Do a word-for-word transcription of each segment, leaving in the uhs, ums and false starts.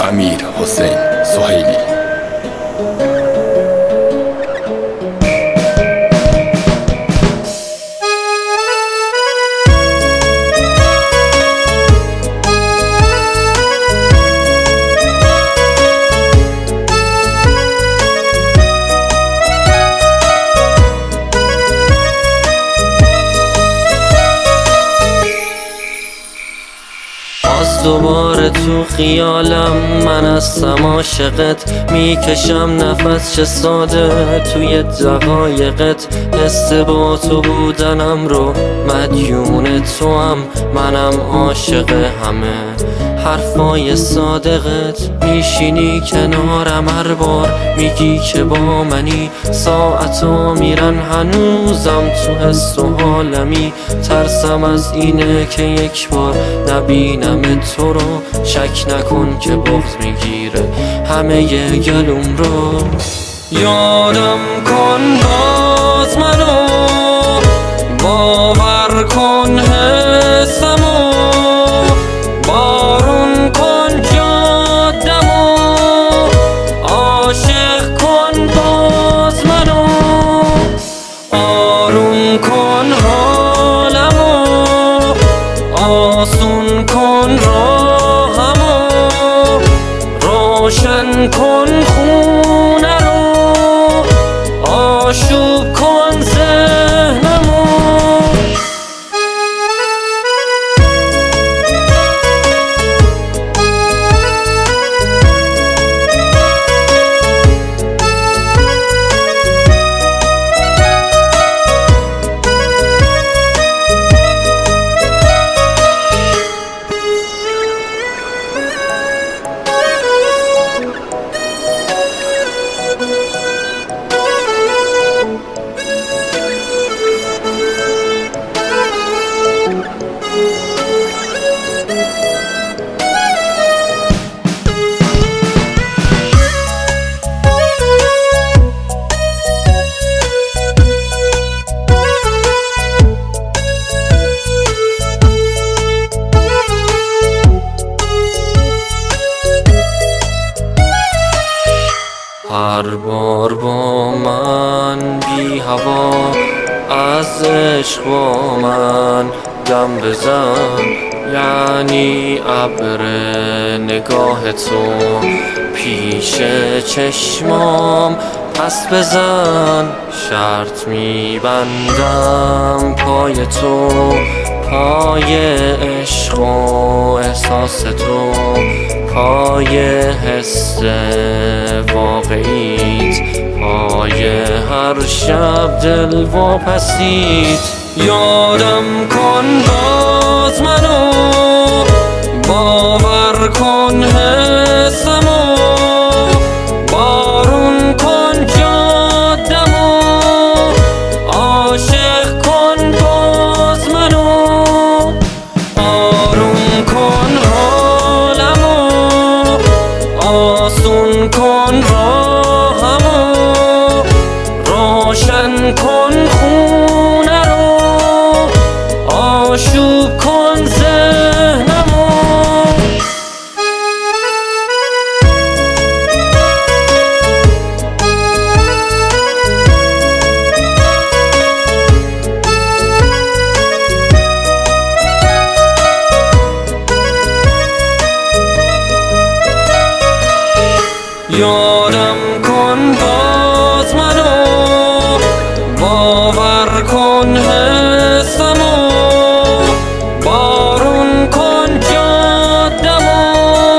امیر حسین سهیلی. دوباره تو خیالم من هستم عاشقت، میکشم نفس چه ساده توی دقایقت، حس با تو بودنم رو مدیون تو هم، منم عاشق همه حرفای صادقت، میشینی کنارم هر بار میگی که با منی، ساعتا میرن هنوزم تو حس و حالمی، ترسم از اینه که یک بار نبینم تو رو، شک نکن که بغض میگیره همه ی گلوم رو، یادم کن باز منو، باور کن حسمو، بارون کن جادمو، عاشق کن باز منو، آروم کن حالمو، آسون کن راهمو، روشن کن خونه رو، آشوب کن ذهنمو. هر بار با من بی هوا از عشق با من دم بزن، یعنی ابر نگاه تو پیش چشمام پس بزن، شرط میبندم پای تو، پای عشق و احساس تو، پای حس واقعیت، پای هر شب دل واپسیت، یادم کن باز منو، باور کن حسمو، بارون کن جادمو، عاشق کن باز منو، آروم کن حالمو، آسون کن راهمو، روشن کن خونه رو، آشوب کن ذهنمو. یادم کن باز منو، باور کن حسمو، بارون کن جادمو،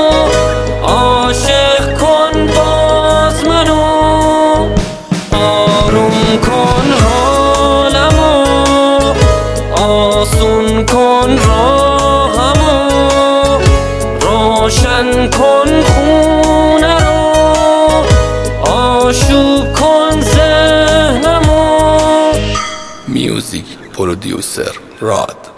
عاشق کن باز منو، آروم کن حالمو، آسون کن راهمو، روشن کن خونه رو، آشوب کن ذهنمو. میوزیک پرودیوسر راد.